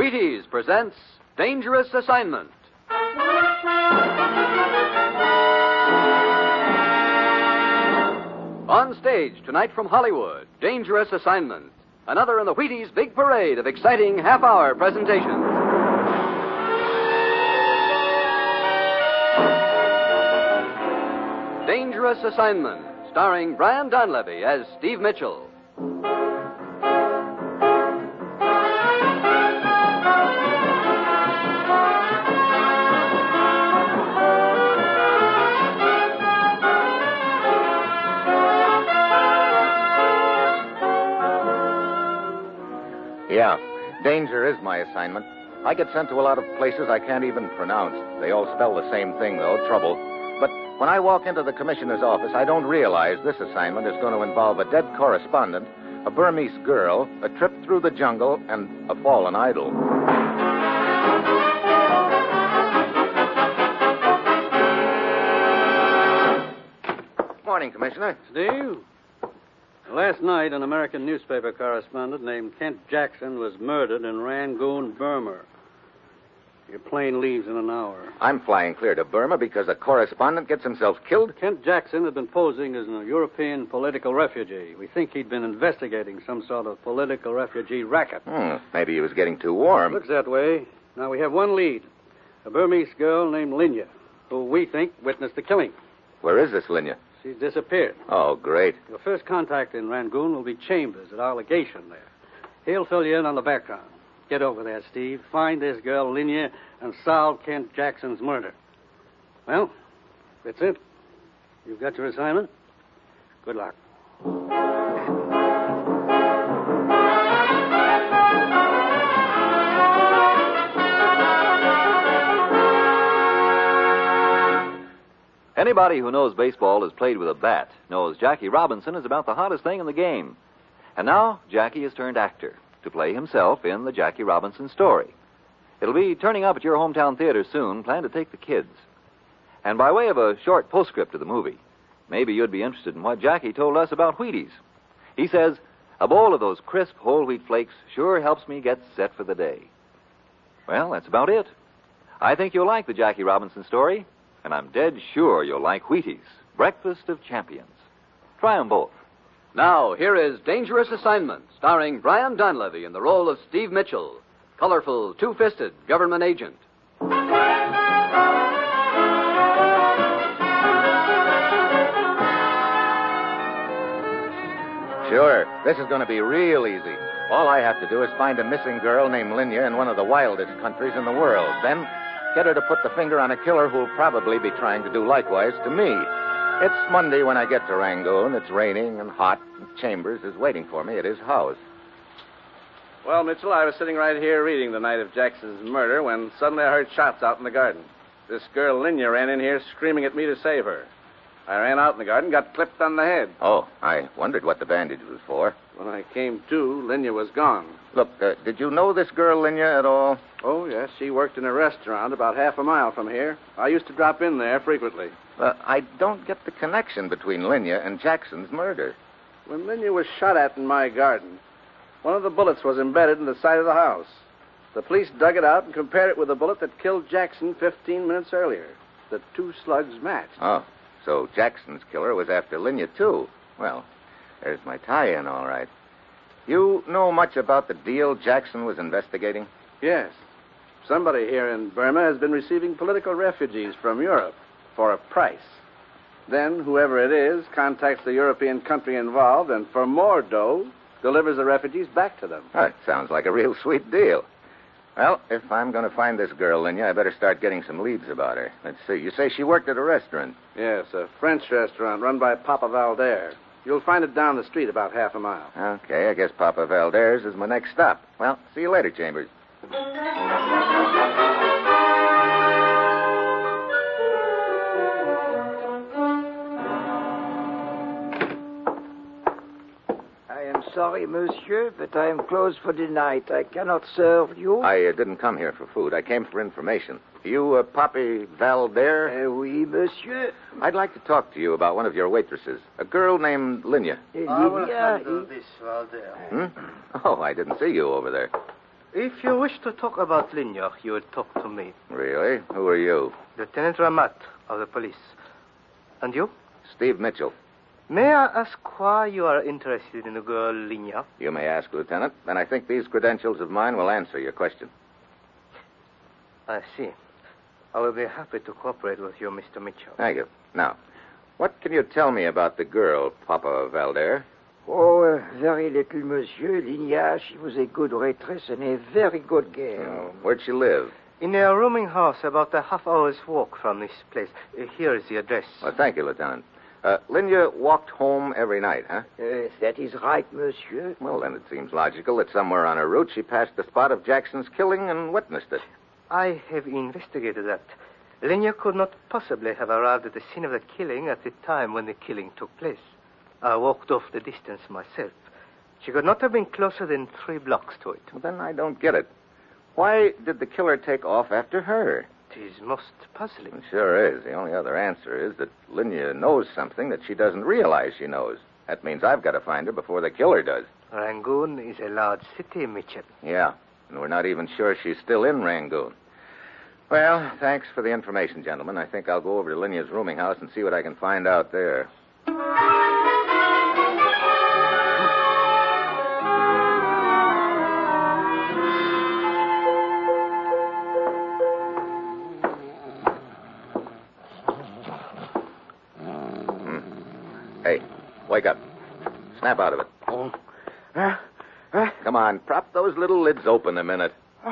Wheaties presents Dangerous Assignment. On stage tonight from Hollywood, Dangerous Assignment. Another in the Wheaties' big parade of exciting half-hour presentations. Dangerous Assignment, starring Brian Donlevy as Steve Mitchell. Yeah, danger is my assignment. I get sent to a lot of places I can't even pronounce. They all spell the same thing, though, trouble. But when I walk into the commissioner's office, I don't realize this assignment is going to involve a dead correspondent, a Burmese girl, a trip through the jungle, and a fallen idol. Morning, Commissioner. Steve? Last night, an American newspaper correspondent named Kent Jackson was murdered in Rangoon, Burma. Your plane leaves in an hour. I'm flying clear to Burma because a correspondent gets himself killed? Kent Jackson had been posing as a European political refugee. We think he'd been investigating some sort of political refugee racket. Maybe he was getting too warm. Looks that way. Now, we have one lead. A Burmese girl named Linya, who we think witnessed the killing. Where is this Linya? She's disappeared. Oh, great. Your first contact in Rangoon will be Chambers at our legation there. He'll fill you in on the background. Get over there, Steve. Find this girl, Linya, and solve Kent Jackson's murder. Well, that's it. You've got your assignment. Good luck. Anybody who knows baseball has played with a bat knows Jackie Robinson is about the hottest thing in the game. And now, Jackie has turned actor to play himself in the Jackie Robinson story. It'll be turning up at your hometown theater soon. Plan to take the kids. And by way of a short postscript to the movie, maybe you'd be interested in what Jackie told us about Wheaties. He says, a bowl of those crisp whole wheat flakes sure helps me get set for the day. Well, that's about it. I think you'll like the Jackie Robinson story. And I'm dead sure you'll like Wheaties, Breakfast of Champions. Try 'em both. Now, here is Dangerous Assignment, starring Brian Donlevy in the role of Steve Mitchell, colorful, two-fisted government agent. Sure, this is going to be real easy. All I have to do is find a missing girl named Linya in one of the wildest countries in the world. Then get her to put the finger on a killer who'll probably be trying to do likewise to me. It's Monday when I get to Rangoon. It's raining and hot, and Chambers is waiting for me at his house. Well, Mitchell, I was sitting right here reading the night of Jackson's murder when suddenly I heard shots out in the garden. This girl, Linya, ran in here screaming at me to save her. I ran out in the garden, got clipped on the head. Oh, I wondered what the bandage was for. When I came to, Linya was gone. Look, did you know this girl, Linya, at all? Oh, yes, she worked in a restaurant about half a mile from here. I used to drop in there frequently. I don't get the connection between Linya and Jackson's murder. When Linya was shot at in my garden, one of the bullets was embedded in the side of the house. The police dug it out and compared it with the bullet that killed Jackson 15 minutes earlier. The two slugs matched. Oh, so Jackson's killer was after Linya, too. Well, there's my tie-in, all right. You know much about the deal Jackson was investigating? Yes. Somebody here in Burma has been receiving political refugees from Europe for a price. Then, whoever it is contacts the European country involved and, for more dough, delivers the refugees back to them. Oh, it sounds like a real sweet deal. Well, if I'm going to find this girl, Linya, I better start getting some leads about her. Let's see. You say she worked at a restaurant? Yes, a French restaurant run by Papa Valder. You'll find it down the street about half a mile. Okay, I guess Papa Valder's is my next stop. Well, see you later, Chambers. Sorry, monsieur, but I am closed for the night. I cannot serve you. I didn't come here for food. I came for information. You, Papi Valder? Oui, monsieur. I'd like to talk to you about one of your waitresses, a girl named Linya. I will handle this, Valder. Oh, I didn't see you over there. If you wish to talk about Linya, you would talk to me. Really? Who are you? Lieutenant Ramat of the police. And you? Steve Mitchell. May I ask why you are interested in the girl Linya? You may ask, Lieutenant. And I think these credentials of mine will answer your question. I see. I will be happy to cooperate with you, Mr. Mitchell. Thank you. Now, what can you tell me about the girl, Papa Valder? Oh, very little, monsieur. Linya, she was a good waitress and a very good girl. Oh, where'd she live? In a rooming house about a half-hour's walk from this place. Here is the address. Well, thank you, Lieutenant. Linya walked home every night, huh? Yes, that is right, monsieur. Well, then it seems logical that somewhere on her route she passed the spot of Jackson's killing and witnessed it. I have investigated that. Linya could not possibly have arrived at the scene of the killing at the time when the killing took place. I walked off the distance myself. She could not have been closer than 3 blocks to it. Well, then I don't get it. Why did the killer take off after her? It is most puzzling. It sure is. The only other answer is that Linya knows something that she doesn't realize she knows. That means I've got to find her before the killer does. Rangoon is a large city, Mitchell. Yeah, and we're not even sure she's still in Rangoon. Well, thanks for the information, gentlemen. I think I'll go over to Linya's rooming house and see what I can find out there. Hey, wake up. Snap out of it. Come on, prop those little lids open a minute.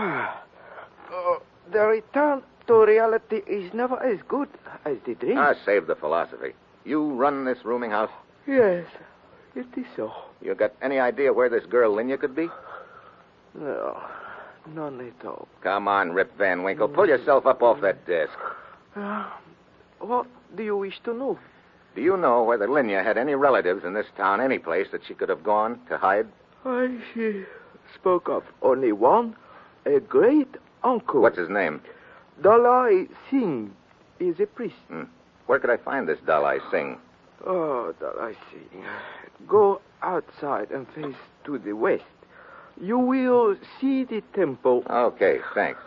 The return to reality is never as good as the dream. Save the philosophy. You run this rooming house? Yes, it is so. You got any idea where this girl Linya could be? No, none at all. Come on, Rip Van Winkle. Pull yourself up off that desk. What do you wish to know? Do you know whether Linya had any relatives in this town, any place that she could have gone to hide? She spoke of only one, a great uncle. What's his name? Dalai Singh is a priest. Where could I find this Dalai Singh? Oh, Dalai Singh. Go outside and face to the west. You will see the temple. Okay, thanks.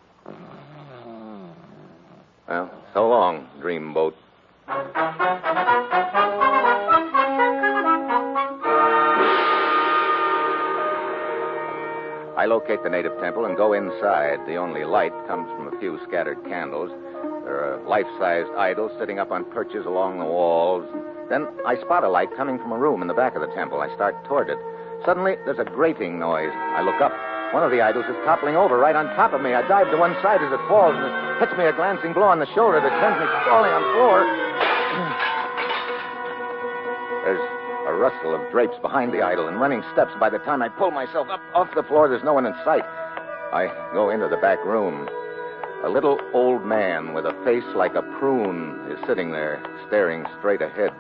Well, so long, dreamboat. I locate the native temple and go inside. The only light comes from a few scattered candles. There are life-sized idols sitting up on perches along the walls. Then I spot a light coming from a room in the back of the temple. I start toward it. Suddenly, there's a grating noise. I look up. One of the idols is toppling over right on top of me. I dive to one side as it falls, and it hits me a glancing blow on the shoulder that sends me falling on the floor. There's a rustle of drapes behind the idol and running steps. By the time I pull myself up off the floor, there's no one in sight. I go into the back room. A little old man with a face like a prune is sitting there, staring straight ahead.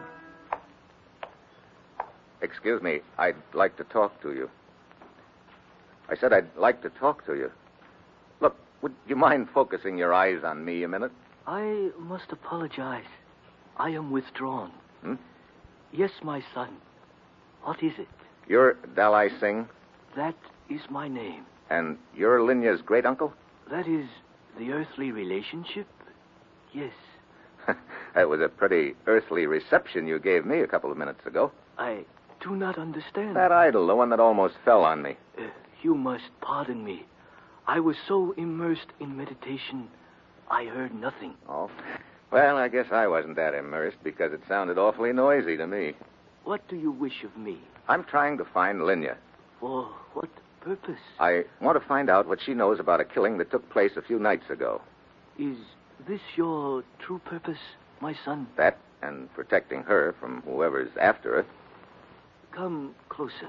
Excuse me, I'd like to talk to you. I said I'd like to talk to you. Look, would you mind focusing your eyes on me a minute? I must apologize. I am withdrawn. Yes, my son. What is it? You're Dalai Singh? That is my name. And you're Linya's great-uncle? That is the earthly relationship? Yes. That was a pretty earthly reception you gave me a couple of minutes ago. I do not understand. That idol, the one that almost fell on me. You must pardon me. I was so immersed in meditation, I heard nothing. Oh? Well, I guess I wasn't that immersed because it sounded awfully noisy to me. What do you wish of me? I'm trying to find Linya. For what purpose? I want to find out what she knows about a killing that took place a few nights ago. Is this your true purpose, my son? That and protecting her from whoever's after her. Come closer.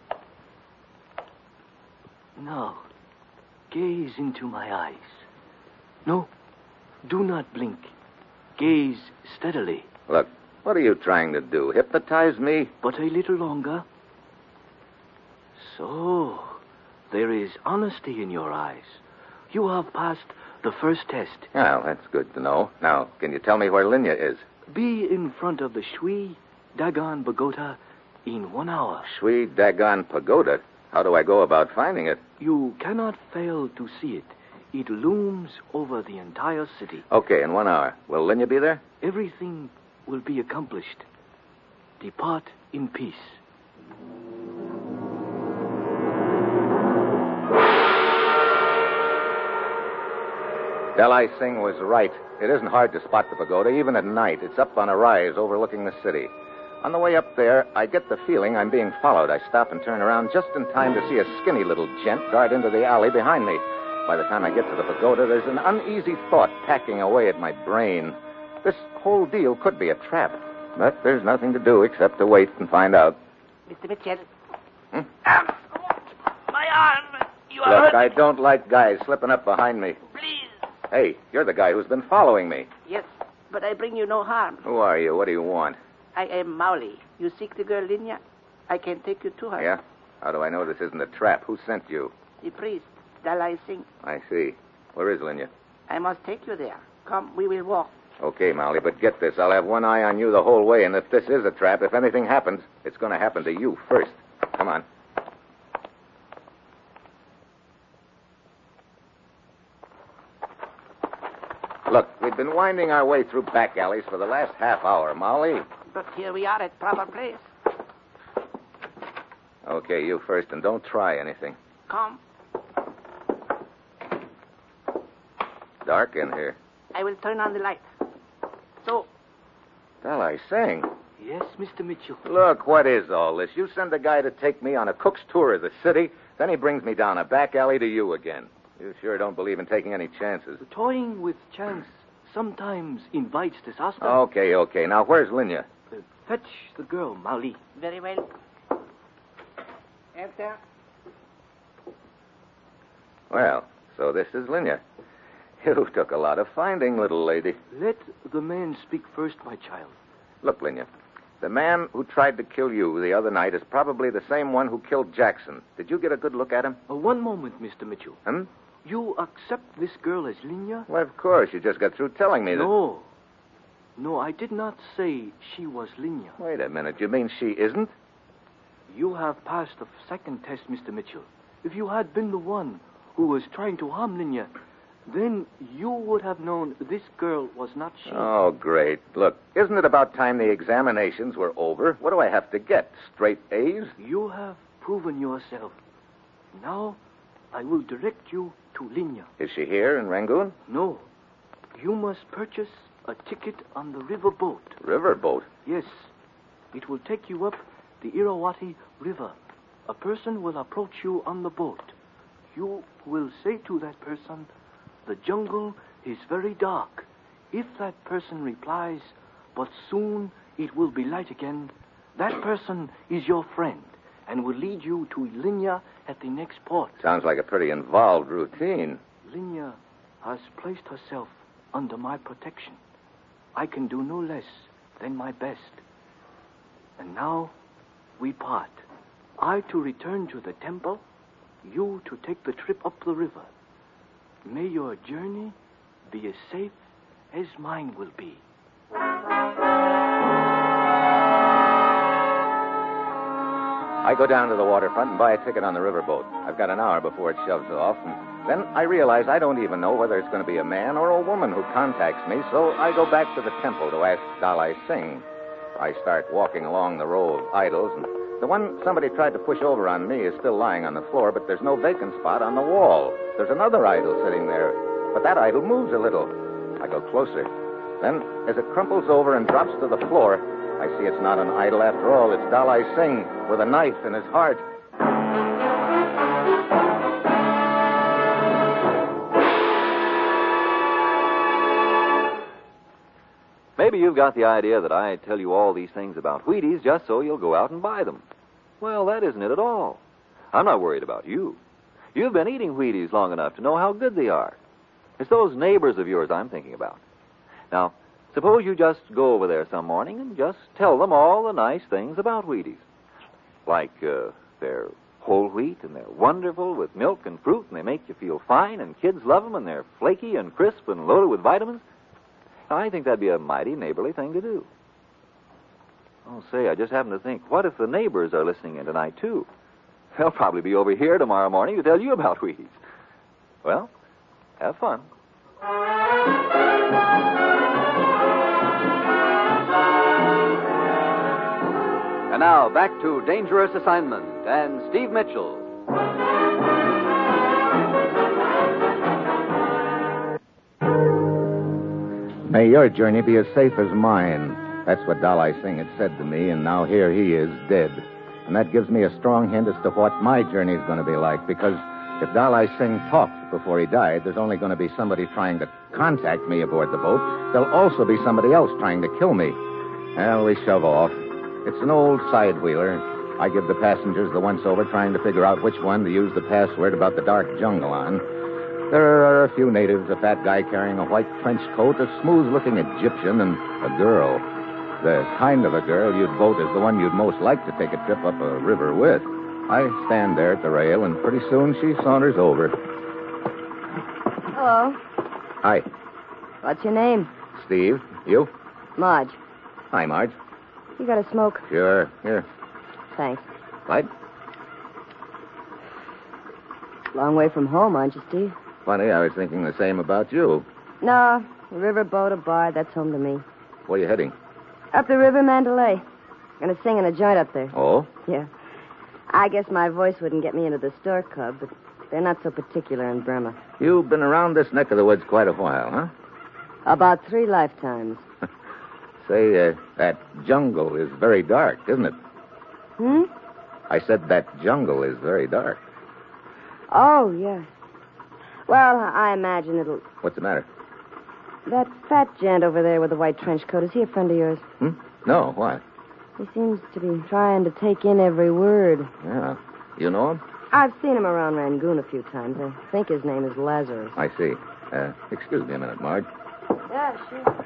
Now, gaze into my eyes. No, do not blink. Gaze steadily. Look, what are you trying to do? Hypnotize me? But a little longer. So, there is honesty in your eyes. You have passed the first test. Well, that's good to know. Now, can you tell me where Linya is? Be in front of the Shwe Dagon Pagoda in 1 hour. Shwe Dagon Pagoda? How do I go about finding it? You cannot fail to see it. It looms over the entire city. Okay, in 1 hour. Will Linya be there? Everything will be accomplished. Depart in peace. Dalai Singh was right. It isn't hard to spot the pagoda, even at night. It's up on a rise overlooking the city. On the way up there, I get the feeling I'm being followed. I stop and turn around just in time to see a skinny little gent dart into the alley behind me. By the time I get to the pagoda, there's an uneasy thought packing away at my brain. This whole deal could be a trap. But there's nothing to do except to wait and find out. Mr. Mitchell. My arm. You are Look, hurt. I don't like guys slipping up behind me. Please. Hey, you're the guy who's been following me. Yes, but I bring you no harm. Who are you? What do you want? I am Mowley. You seek the girl Linya? I can take you to her. Yeah? How do I know this isn't a trap? Who sent you? The priest, Dalai Singh. I see. Where is Linya? I must take you there. Come, we will walk. Okay, Molly, but get this. I'll have one eye on you the whole way, and if this is a trap, if anything happens, it's going to happen to you first. Come on. Look, we've been winding our way through back alleys for the last half hour, Molly. But here we are at proper place. Okay, you first, and don't try anything. Come. Dark in here. I will turn on the light. So, Dalai Singh. Yes, Mr. Mitchell. Look, what is all this? You send a guy to take me on a cook's tour of the city, then he brings me down a back alley to you again. You sure don't believe in taking any chances. Toying with chance sometimes invites disaster. Okay. Now, where's Linya? Fetch the girl, Mali. very well. Enter. Well, so this is Linya. You took a lot of finding, little lady. Let the man speak first, my child. Look, Linya, the man who tried to kill you the other night is probably the same one who killed Jackson. Did you get a good look at him? One moment, Mr. Mitchell. Hmm? You accept this girl as Linya? Well, of course. You just got through telling me that... No, I did not say she was Linya. Wait a minute. You mean she isn't? You have passed the second test, Mr. Mitchell. If you had been the one who was trying to harm Linya, then you would have known this girl was not she. Oh, great. Look, isn't it about time the examinations were over? What do I have to get? Straight A's? You have proven yourself. Now, I will direct you to Linya. Is she here in Rangoon? No. You must purchase a ticket on the river boat. Riverboat? Yes. It will take you up the Irrawaddy River. A person will approach you on the boat. You will say to that person, "The jungle is very dark." If that person replies, "But soon it will be light again," that person is your friend and will lead you to Linya at the next port. Sounds like a pretty involved routine. Linya has placed herself under my protection. I can do no less than my best. And now we part. I to return to the temple, you to take the trip up the river. May your journey be as safe as mine will be. I go down to the waterfront and buy a ticket on the riverboat. I've got an hour before it shoves off, and then I realize I don't even know whether it's going to be a man or a woman who contacts me, so I go back to the temple to ask Dalai Singh. I start walking along the row of idols, and the one somebody tried to push over on me is still lying on the floor, but there's no vacant spot on the wall. There's another idol sitting there, but that idol moves a little. I go closer. Then, as it crumples over and drops to the floor, I see it's not an idol after all. It's Dalai Singh with a knife in his heart. Maybe you've got the idea that I tell you all these things about Wheaties just so you'll go out and buy them. Well, that isn't it at all. I'm not worried about you. You've been eating Wheaties long enough to know how good they are. It's those neighbors of yours I'm thinking about. Now, suppose you just go over there some morning and just tell them all the nice things about Wheaties. Like, they're whole wheat and they're wonderful with milk and fruit and they make you feel fine and kids love them and they're flaky and crisp and loaded with vitamins. I think that'd be a mighty neighborly thing to do. Oh, say, I just happened to think, what if the neighbors are listening in tonight, too? They'll probably be over here tomorrow morning to tell you about Wheaties. Well, have fun. And now, back to Dangerous Assignment and Steve Mitchell. May your journey be as safe as mine. That's what Dalai Singh had said to me, and now here he is, dead. And that gives me a strong hint as to what my journey's going to be like, because if Dalai Singh talked before he died, there's only going to be somebody trying to contact me aboard the boat. There'll also be somebody else trying to kill me. Well, we shove off. It's an old side-wheeler. I give the passengers the once-over, trying to figure out which one to use the password about the dark jungle on. There are a few natives, a fat guy carrying a white trench coat, a smooth-looking Egyptian, and a girl. The kind of a girl you'd vote as the one you'd most like to take a trip up a river with. I stand there at the rail, and pretty soon she saunters over. Hello. Hi, What's your name? Steve. You? Marge. Hi, Marge. You got a smoke? Sure. Here. Thanks. Light? Long way from home, aren't you, Steve? Funny, I was thinking the same about you. No, a riverboat, a bar, that's home to me. Where are you heading? Up the river, Mandalay. Gonna sing in a joint up there. Oh? Yeah. I guess my voice wouldn't get me into the store club, but they're not so particular in Burma. You've been around this neck of the woods quite a while, huh? About 3 lifetimes. Say, that jungle is very dark, isn't it? Hmm? I said that jungle is very dark. Oh, yeah. Well, I imagine it'll... What's the matter? That fat gent over there with the white trench coat, is he a friend of yours? No, why? He seems to be trying to take in every word. Yeah. You know him? I've seen him around Rangoon a few times. I think his name is Lazarus. I see. Excuse me a minute, Marge. Yeah, sure.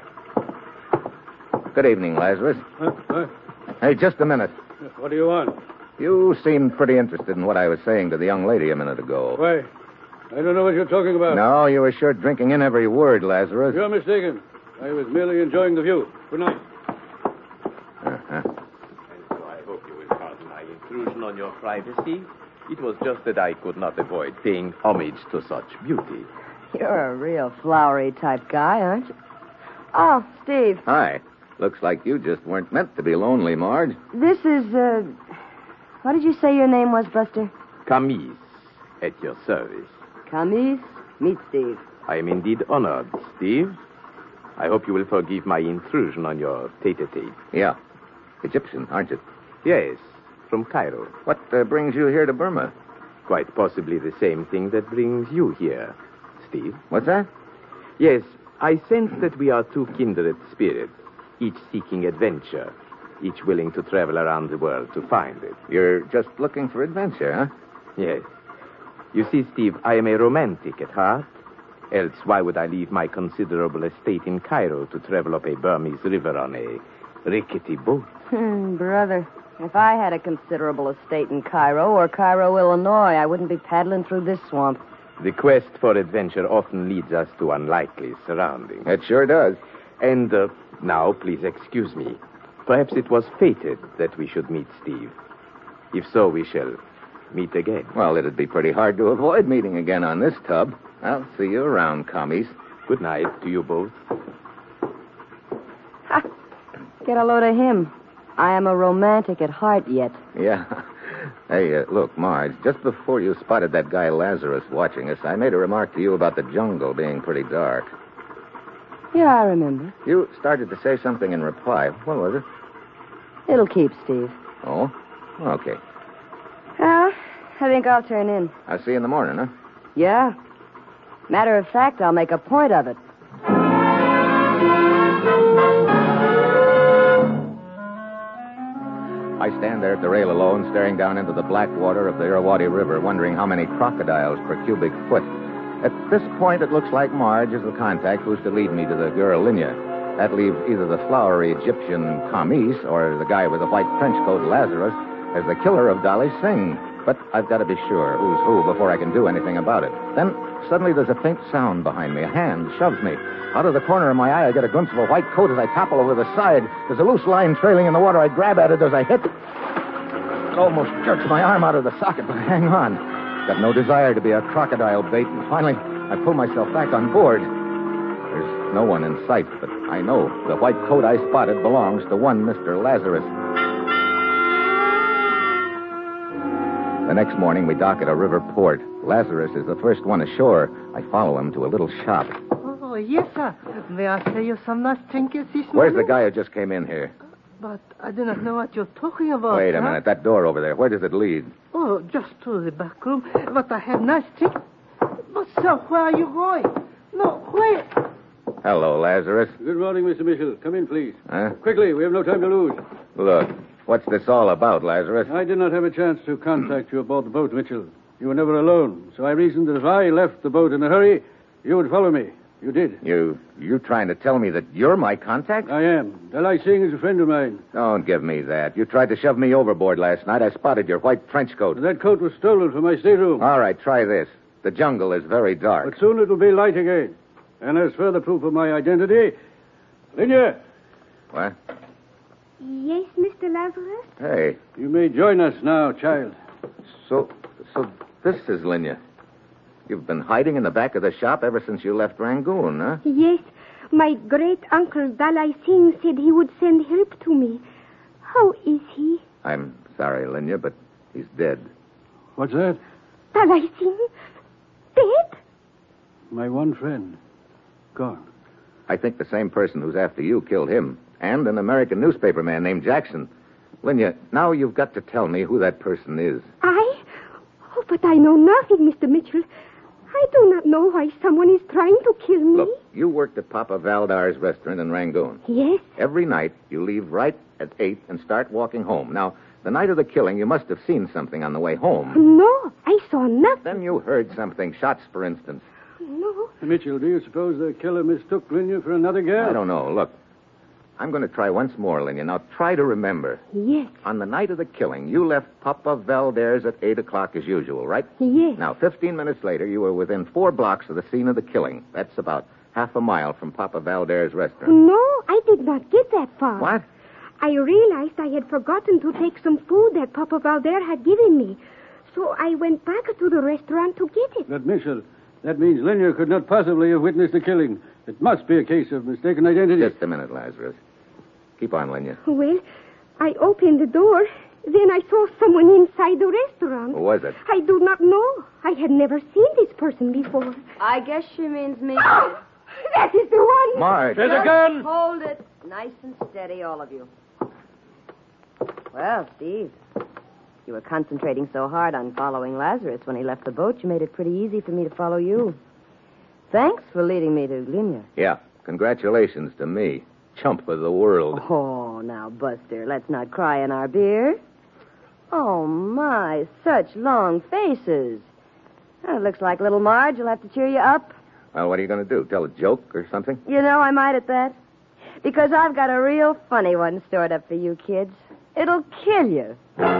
Good evening, Lazarus. Hey, just a minute. What do you want? You seemed pretty interested in what I was saying to the young lady a minute ago. Why, I don't know what you're talking about. No, you were sure drinking in every word, Lazarus. You're mistaken. I was merely enjoying the view. Good night. Uh-huh. And so I hope you will pardon my intrusion on your privacy. It was just that I could not avoid paying homage to such beauty. You're a real flowery type guy, aren't you? Oh, Steve. Hi. Looks like you just weren't meant to be lonely, Marge. This is, what did you say your name was, Buster? Camise, at your service. Camise? Meet Steve. I am indeed honored, Steve. I hope you will forgive my intrusion on your tete-a-tete. Yeah. Egyptian, aren't you? Yes, from Cairo. What brings you here to Burma? Quite possibly the same thing that brings you here, Steve. What's that? Yes, I sense that we are two kindred spirits, each seeking adventure, each willing to travel around the world to find it. You're just looking for adventure, huh? Yes. You see, Steve, I am a romantic at heart. Else, why would I leave my considerable estate in Cairo to travel up a Burmese river on a rickety boat? Brother, if I had a considerable estate in Cairo or Cairo, Illinois, I wouldn't be paddling through this swamp. The quest for adventure often leads us to unlikely surroundings. It sure does. And now, please excuse me. Perhaps it was fated that we should meet, Steve. If so, we shall meet again. Well, it'd be pretty hard to avoid meeting again on this tub. I'll see you around, commies. Good night to you both. Ha! Get a load of him. I am a romantic at heart yet. Yeah. Hey, look, Marge, just before you spotted that guy Lazarus watching us, I made a remark to you about the jungle being pretty dark. Yeah, I remember. You started to say something in reply. What was it? It'll keep, Steve. Oh? Okay. Well, I think I'll turn in. I'll see you in the morning, huh? Yeah. Matter of fact, I'll make a point of it. I stand there at the rail alone, staring down into the black water of the Irrawaddy River, wondering how many crocodiles per cubic foot. At this point, it looks like Marge is the contact who's to lead me to the girl, Linya. That leaves either the flowery Egyptian Camise or the guy with the white trench coat, Lazarus, as the killer of Dolly Singh. But I've got to be sure who's who before I can do anything about it. Then, suddenly, there's a faint sound behind me. A hand shoves me. Out of the corner of my eye, I get a glimpse of a white coat as I topple over the side. There's a loose line trailing in the water. I grab at it as I hit. It almost jerks my arm out of the socket, but hang on. Got no desire to be a crocodile bait, and finally, I pull myself back on board. There's no one in sight, but I know the white coat I spotted belongs to one Mr. Lazarus. The next morning, we dock at a river port. Lazarus is the first one ashore. I follow him to a little shop. Oh, yes, sir. May I say you some nice trinkets this morning? Where's the guy who just came in here? But I do not know what you're talking about. Wait a sir. minute. That door over there, where does it lead? Oh, just to the back room. But I have nice trinkets. But, sir, where are you going? No, where? Hello, Lazarus. Good morning, Mr. Mitchell. Come in, please. Huh? Quickly, we have no time to lose. Look, what's this all about, Lazarus? I did not have a chance to contact you aboard the boat, Mitchell. You were never alone, so I reasoned that if I left the boat in a hurry, you would follow me. You did. You trying to tell me that you're my contact? I am. Dalai Singh is a friend of mine. Don't give me that. You tried to shove me overboard last night. I spotted your white trench coat. That coat was stolen from my stateroom. All right, try this. The jungle is very dark. But soon it'll be light again. And as further proof of my identity, Linya. What? Yes, Mr. Lazarus? Hey. You may join us now, child. So this is Linya. You've been hiding in the back of the shop ever since you left Rangoon, huh? Yes. My great-uncle Dalai Singh said he would send help to me. How is he? I'm sorry, Linya, but he's dead. What's that? Dalai Singh? Dead? My one friend. Gone. I think the same person who's after you killed him. And an American newspaper man named Jackson. Linya, now you've got to tell me who that person is. I? Oh, but I know nothing, Mr. Mitchell. I do not know why someone is trying to kill me. Look, you worked at Papa Valdar's restaurant in Rangoon. Yes. Every night, you leave right at 8 and start walking home. Now, the night of the killing, you must have seen something on the way home. No, I saw nothing. Then you heard something. Shots, for instance. No. Mitchell, do you suppose the killer mistook Linya for another girl? I don't know. Look, I'm going to try once more, Linya. Now, try to remember. Yes. On the night of the killing, you left Papa Valdar's at 8 o'clock as usual, right? Yes. Now, 15 minutes later, you were within 4 blocks of the scene of the killing. That's about half a mile from Papa Valdar's restaurant. No, I did not get that far. What? I realized I had forgotten to take some food that Papa Valder had given me. So I went back to the restaurant to get it. But, Mitchell, that means Linya could not possibly have witnessed the killing. It must be a case of mistaken identity. Just a minute, Lazarus. Keep on, Linya. Well, I opened the door. Then I saw someone inside the restaurant. Who was it? I do not know. I had never seen this person before. I guess she means me. Oh, that is the one. Marge. There's a gun. Hold it. Nice and steady, all of you. Well, Steve, you were concentrating so hard on following Lazarus when he left the boat, you made it pretty easy for me to follow you. Thanks for leading me to Linya. Yeah. Congratulations to me. Chump of the world. Oh, now, Buster, let's not cry in our beer. Oh, my, such long faces. Well, it looks like little Marge will have to cheer you up. Well, what are you going to do? Tell a joke or something? You know, I might at that. Because I've got a real funny one stored up for you kids. It'll kill you.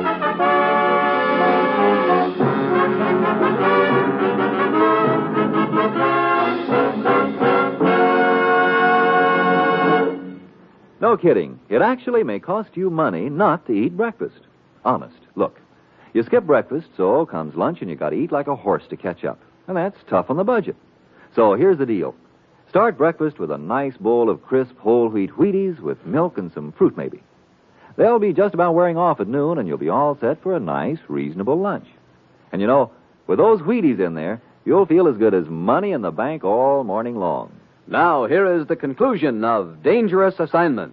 No kidding. It actually may cost you money not to eat breakfast. Honest. Look, you skip breakfast, so comes lunch and you got to eat like a horse to catch up. And that's tough on the budget. So here's the deal. Start breakfast with a nice bowl of crisp whole wheat Wheaties with milk and some fruit maybe. They'll be just about wearing off at noon and you'll be all set for a nice, reasonable lunch. And you know, with those Wheaties in there, you'll feel as good as money in the bank all morning long. Now, here is the conclusion of Dangerous Assignment.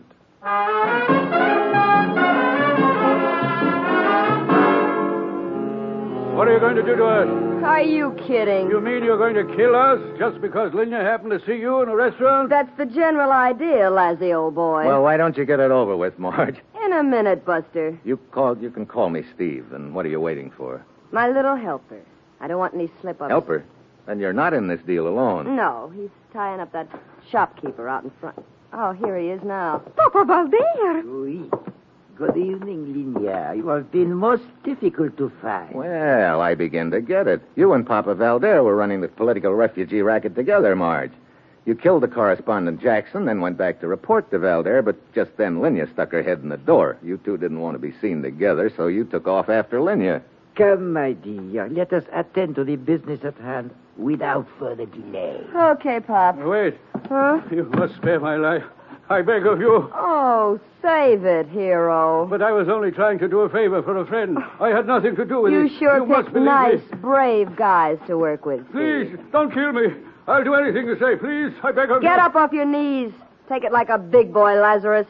What are you going to do to us? Are you kidding? You mean you're going to kill us just because Linya happened to see you in a restaurant? That's the general idea, Lazzy, old boy. Well, why don't you get it over with, Marge? In a minute, Buster. You can call me Steve, and what are you waiting for? My little helper. I don't want any slip-ups. Helper? Then you're not in this deal alone. No, he's tying up that shopkeeper out in front. Oh, here he is now. Papa Valder. Oui. Good evening, Linya. You have been most difficult to find. Well, I begin to get it. You and Papa Valder were running the political refugee racket together, Marge. You killed the correspondent Jackson, then went back to report to Valder, but just then Linya stuck her head in the door. You two didn't want to be seen together, so you took off after Linya. Come, my dear. Let us attend to the business at hand without further delay. Okay, Pop. Wait. Huh? You must spare my life. I beg of you. Oh, save it, hero. But I was only trying to do a favor for a friend. I had nothing to do with You it. sure You must picked believe nice, me. brave guys to work with. Please, don't kill me. I'll do anything you say. Please, I beg of you. Get up off your knees. Take it like a big boy, Lazarus.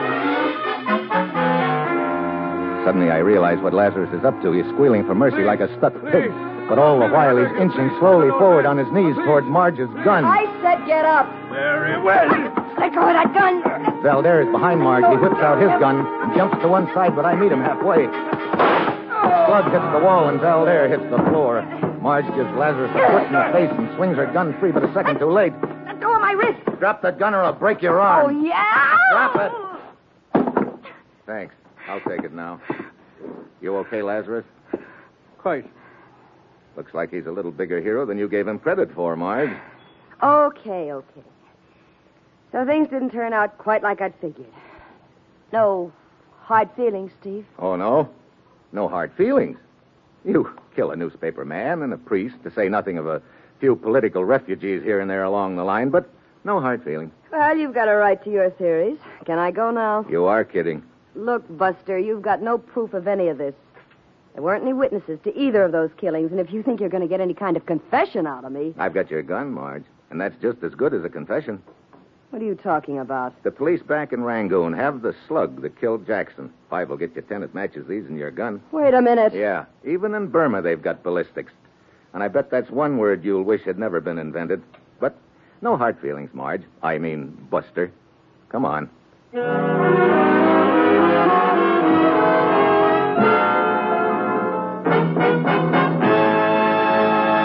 Suddenly I realize what Lazarus is up to. He's squealing for mercy like a stuck pig. But all the while he's inching slowly forward on his knees towards Marge's gun. I said get up. Very well. Let go of that gun. Valder is behind Marge. He whips out his gun and jumps to one side, but I meet him halfway. Slug hits the wall and Valder hits the floor. Marge gives Lazarus a foot in the face and swings her gun free, but a second too late. Let go of my wrist. Drop the gun or I'll break your arm. Oh, yeah? Drop it. Thanks. I'll take it now. You okay, Lazarus? Quite. Looks like he's a little bigger hero than you gave him credit for, Marge. Okay. So things didn't turn out quite like I'd figured. No hard feelings, Steve. Oh, no? No hard feelings? You kill a newspaper man and a priest, to say nothing of a few political refugees here and there along the line, but no hard feelings. Well, you've got a right to your theories. Can I go now? You are kidding. Look, Buster, you've got no proof of any of this. There weren't any witnesses to either of those killings, and if you think you're going to get any kind of confession out of me... I've got your gun, Marge, and that's just as good as a confession. What are you talking about? The police back in Rangoon have the slug that killed Jackson. 5 will get you 10 that matches these in your gun. Wait a minute. Yeah, even in Burma they've got ballistics. And I bet that's one word you'll wish had never been invented. But no hard feelings, Marge. I mean, Buster. Come on.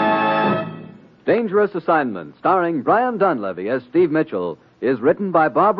Dangerous Assignment, starring Brian Dunleavy as Steve Mitchell, is written by Bob